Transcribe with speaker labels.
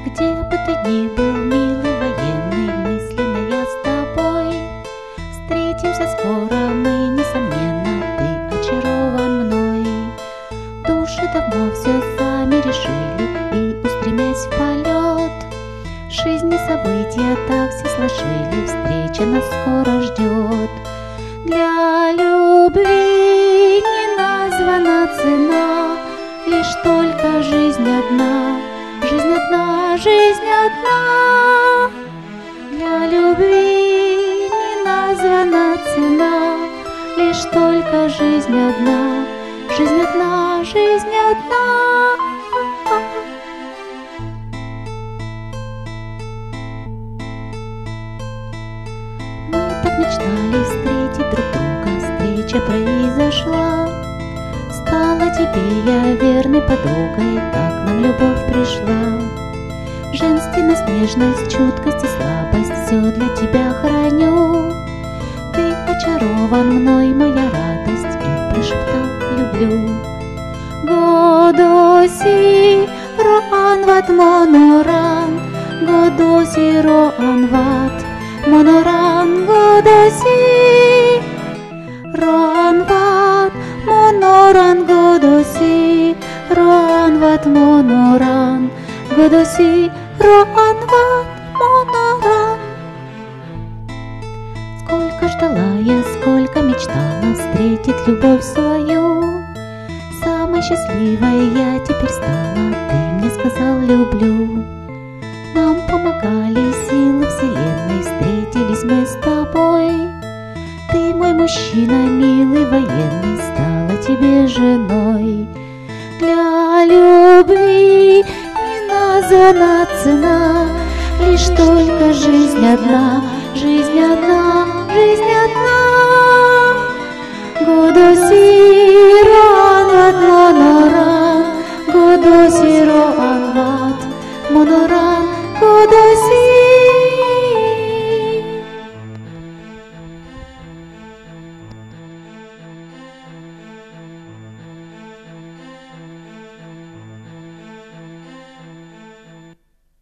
Speaker 1: Где бы ты ни был, милый военный, мысленно я с тобой. Встретимся скоро мы, несомненно, ты очарован мной. Души давно все сами решили, и, устремясь в полет, жизни события так все сложили, встреча нас скоро ждет. Для любви не названа цена, лишь только жизнь одна, жизнь одна, жизнь одна. Для любви не названа цена, лишь только жизнь одна, жизнь одна, жизнь одна. Мы так мечтали встретить друг друга, встреча произошла. Стала тебе я верной подругой, так нам любовь пришла. Женственность, нежность, чуткость и слабость все для тебя храню. Ты очарован мной, моя радость, и прошептал люблю. Годоси роанват моноран, годоси роанват моноран, годоси роанват моноран, годоси роанват моноран, годоси роанват моноран. Сколько ждала я, сколько мечтала встретить любовь свою. Самой счастливой я теперь стала, ты мне сказал люблю. Нам помогали силы вселенной, встретились мы с тобой. Ты мой мужчина, милый военный, стала тебе женой. Для любви не названа цена, лишь только жизнь одна, жизнь одна, жизнь одна. Годоси роанват моноран, годоси роанват моноран, годоси